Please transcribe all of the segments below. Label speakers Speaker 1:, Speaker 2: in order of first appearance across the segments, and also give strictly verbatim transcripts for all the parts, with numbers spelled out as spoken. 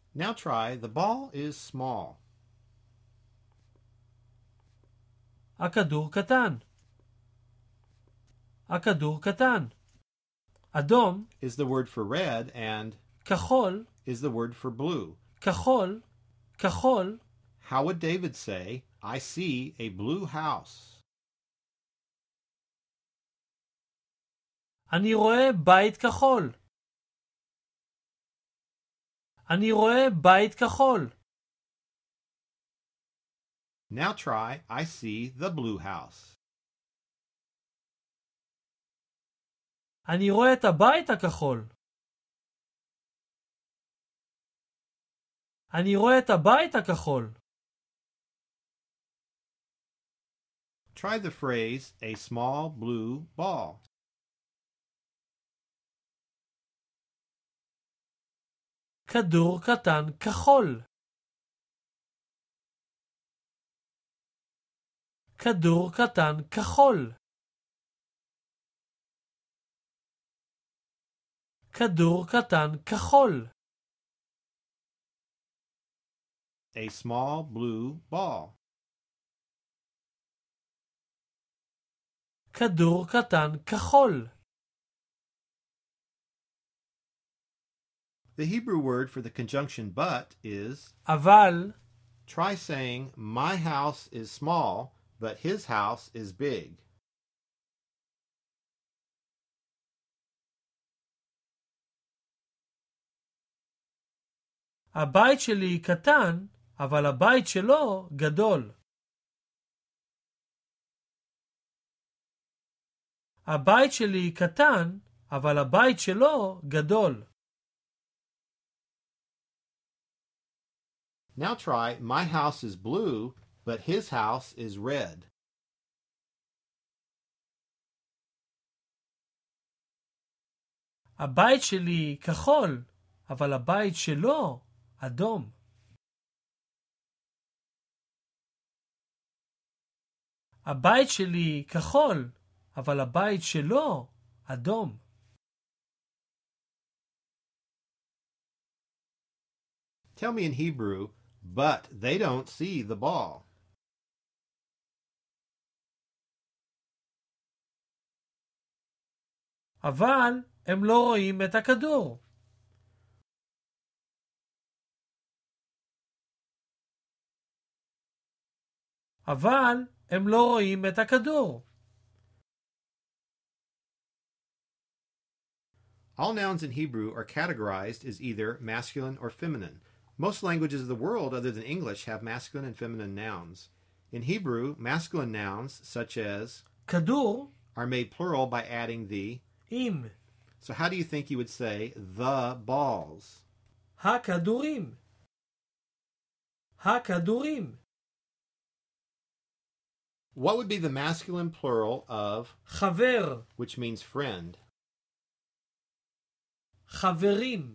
Speaker 1: Now try, the ball is small.
Speaker 2: הכדור קטן. הכדור קטן. אדום
Speaker 1: is the word for red and
Speaker 2: כחול
Speaker 1: is the word for blue.
Speaker 2: כחול כחול.
Speaker 1: How would David say, I see a blue house?
Speaker 2: אני רואה בית כחול. אני רואה בית כחול.
Speaker 1: Now try, I see the blue house.
Speaker 2: אני רואה את הבית הכחול. אני רואה את הבית הכחול.
Speaker 1: Try the phrase, a small blue ball.
Speaker 2: כדור קטן כחול. כדור קטן כחול. כדור קטן כחול.
Speaker 1: A small blue ball.
Speaker 2: כדור קטן כחול.
Speaker 1: The Hebrew word for the conjunction but is
Speaker 2: אבל
Speaker 1: try saying, my house is small, but his house is big.
Speaker 2: הבית שלי קטן, אבל הבית שלו גדול. הבית שלי קטן, אבל הבית שלו גדול.
Speaker 1: Now try, my house is blue, but his house is red.
Speaker 2: הבית שלי כחול, אבל הבית שלו אדום. הבית שלי כחול, אבל הבית שלו אדום.
Speaker 1: Tell me in Hebrew, but they don't see the ball.
Speaker 2: אבל הם לא רואים את הכדור. אבל הם לא רואים את הכדור.
Speaker 1: All nouns in Hebrew are categorized as either masculine or feminine. Most languages of the world other than English have masculine and feminine nouns. In Hebrew, masculine nouns such as
Speaker 2: כדור
Speaker 1: are made plural by adding the.
Speaker 2: עם.
Speaker 1: So how do you think you would say the balls?
Speaker 2: הכדורים. הכדורים.
Speaker 1: What would be the masculine plural of
Speaker 2: חבר.
Speaker 1: which means friend?
Speaker 2: חברים.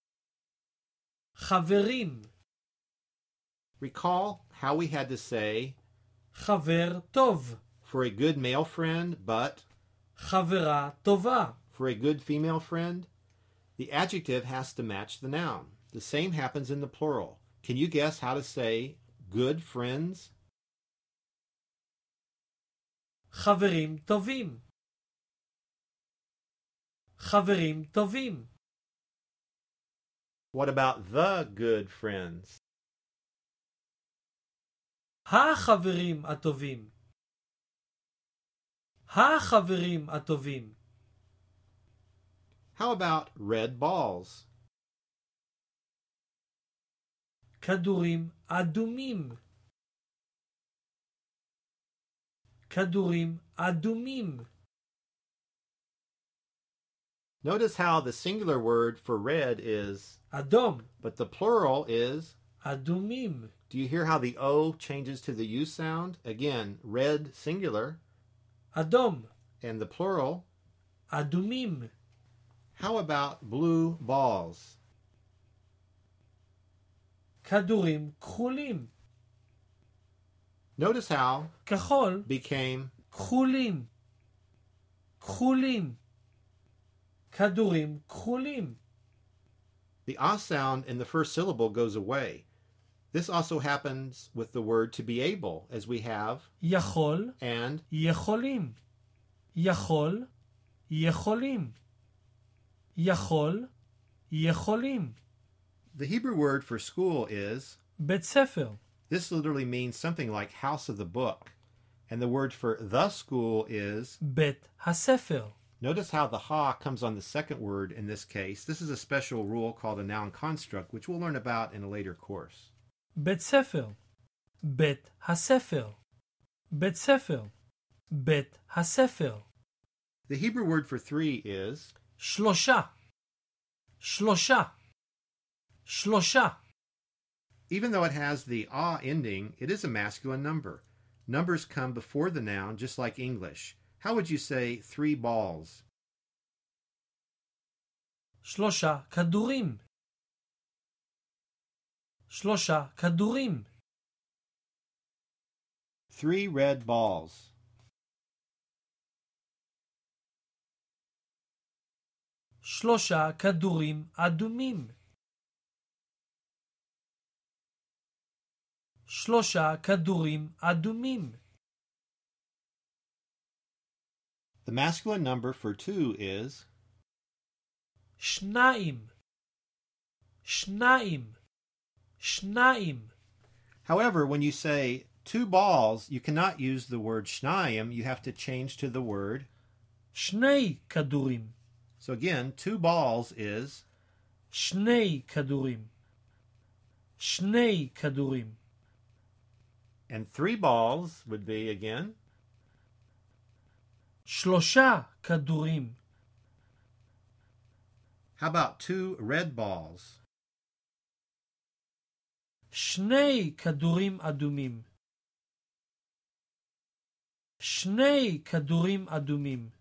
Speaker 2: חברים.
Speaker 1: Recall how we had to say
Speaker 2: חבר טוב.
Speaker 1: for a good male friend, but
Speaker 2: חברה טובה.
Speaker 1: for a good female friend, the adjective has to match the noun. The same happens in the plural. Can you guess how to say good friends?
Speaker 2: חברים טובים. חברים טובים.
Speaker 1: What about the good friends?
Speaker 2: החברים הטובים. החברים הטובים.
Speaker 1: How about red balls?
Speaker 2: כדורים אדומים. כדורים אדומים.
Speaker 1: Notice how the singular word for red is
Speaker 2: אדום.
Speaker 1: but the plural is.
Speaker 2: אדומים.
Speaker 1: Do you hear how the O changes to the U sound? Again, red singular
Speaker 2: אדום.
Speaker 1: and the plural.
Speaker 2: אדומים.
Speaker 1: How about blue balls?
Speaker 2: כדורים כחולים.
Speaker 1: Notice how
Speaker 2: כחול.
Speaker 1: became
Speaker 2: כחולים. כחולים. כדורים כחולים.
Speaker 1: The ah sound in the first syllable goes away. This also happens with the word to be able, as we have
Speaker 2: יכול,
Speaker 1: and
Speaker 2: יכולים. יכול, יכולים. יכול, יכולים.
Speaker 1: the Hebrew word for school is,
Speaker 2: בית ספר.
Speaker 1: this literally means something like house of the book. And the word for the school is,
Speaker 2: בית הספר.
Speaker 1: notice how the ha comes on the second word in this case. This is a special rule called a noun construct, which we'll learn about in a later course.
Speaker 2: בית ספר. בית הספר. בית ספר. בית הספר.
Speaker 1: The Hebrew word for three is,
Speaker 2: שלושה. שלושה. שלושה.
Speaker 1: even though it has the ah ending, it is a masculine number. Numbers come before the noun, just like English. How would you say three balls?
Speaker 2: שלושה כדורים. שלושה כדורים.
Speaker 1: Three red balls.
Speaker 2: שלושה כדורים אדומים. שלושה כדורים אדומים.
Speaker 1: The masculine number for two is,
Speaker 2: שניים. שניים. שניים.
Speaker 1: however, when you say two balls, you cannot use the word shnayim. You have to change to the word.
Speaker 2: שני כדורים.
Speaker 1: So again, two balls is,
Speaker 2: שני כדורים. שני כדורים.
Speaker 1: and three balls would be, again,
Speaker 2: שלושה כדורים.
Speaker 1: how about two red balls?
Speaker 2: שני כדורים אדומים. שני כדורים אדומים.